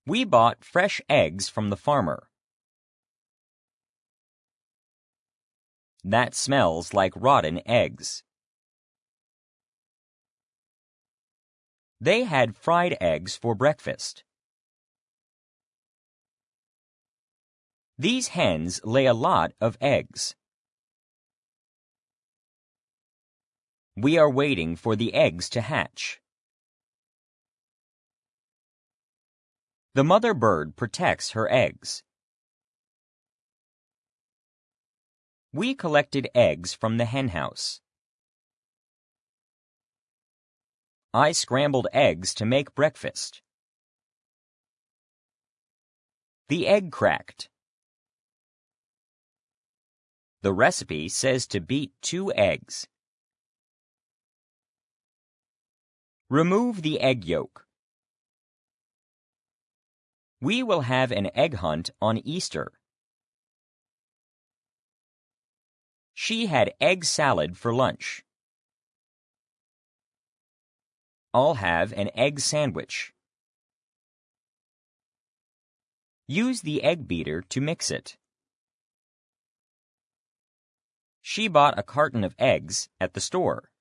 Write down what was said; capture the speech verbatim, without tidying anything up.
We bought fresh eggs from the farmer. That smells like rotten eggs. They had fried eggs for breakfast. These hens lay a lot of eggs. We are waiting for the eggs to hatch. The mother bird protects her eggs. We collected eggs from the henhouse. I scrambled eggs to make breakfast. The egg cracked. The recipe says to beat two eggs. Remove the egg yolk. We will have an egg hunt on Easter. She had egg salad for lunch. I'll have an egg sandwich. Use the egg beater to mix it. She bought a carton of eggs at the store.